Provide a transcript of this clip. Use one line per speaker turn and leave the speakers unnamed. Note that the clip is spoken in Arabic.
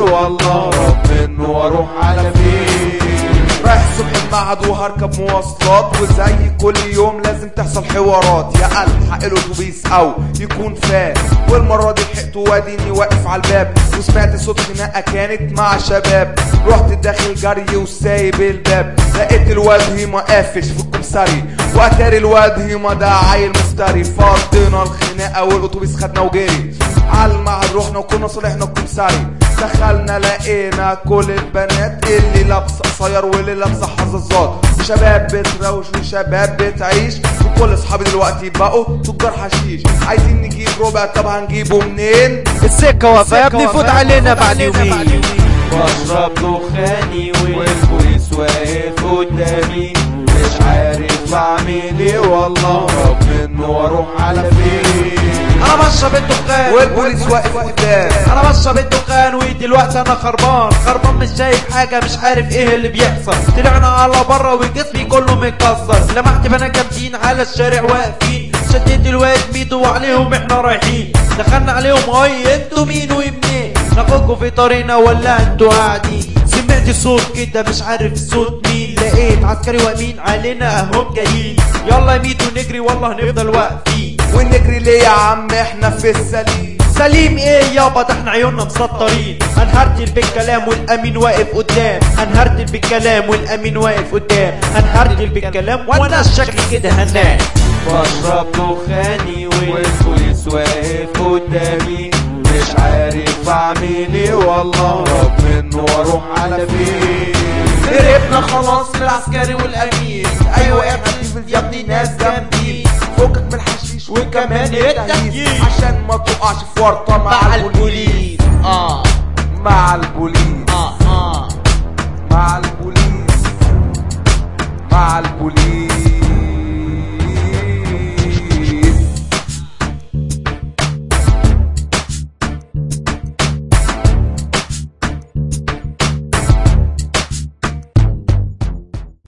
والله رب منه واروح على فين. رايح الصبح المعهد وهركب مواصلات، وزي كل يوم لازم تحصل حوارات. يا الحق الاتوبيس او يكون فات، والمره دي لحقته واديني واقف على الباب، وسمعت صوت خناقه كانت مع شباب. رحت داخل جري وسايب الباب، لقيت الواد هيما قافش في الكمساري، واتاري الواد هيما ده عيل مفتري. فضينا الخناقه والاتوبيس خدنا وجري على المعهد، رحنا وكنا صالحنا الكمساري. دخلنا لقينا كل البنات اللي لابسه قصير واللي لابسه حظاظات، وشباب بتروش وشباب بتعيش، وكل اصحابي دلوقتي بقوا تجار حشيش. عايزين نجيب ربع، طب هنجيبه منين؟
السكه واقفه يا ابني، فوت علينا بعد يومين.
بشرب دخاني والبوليس واقف قدامي، مش عارف اعمل ايه والله رب منه واروح على فين.
انا بشرب الدخان
والبوليس واقف قدام،
انا بشرب الدخان ودلوقتي انا خربان مش شايف حاجه، مش عارف ايه اللي بيحصل. طلعنا على بره وجسمي كله متكسر، لمحت بنا جامدين على الشارع واقفين، شديت الواد ميدو وعليهم احنا رايحين. دخلنا عليهم هاي انتوا مين ومنين، ناخدكوا في طريقنا ولا انتوا قاعدين؟ سمعت صوت كده مش عارف الصوت مين، لقيت عسكري واقفين علينا اهم جايين. يلا يا ميدو نجري والله هنفضل واقفين.
ونجري ليه يا عم احنا في السليم؟
سليم ايه يابا ده احنا عيوننا مسطرين. هنهرتل بالكلام والامين واقف قدام، هنهرتل بالكلام والامين واقف قدام، هنهرتل بالكلام وانا الشكل كده هنام.
بشرب دخاني والبوليس واقف قدامي، مش عارف اعمل ايه والله رب منه واروح على فين.
هربنا خلاص من العسكري والامين، ايوه يا ابني ناس جامدين.
فكك من الحشيش
وكمان التهييس،
عشان ما تقعش في ورطه
مع البوليس.
مع البوليس مع البوليس مع البوليس.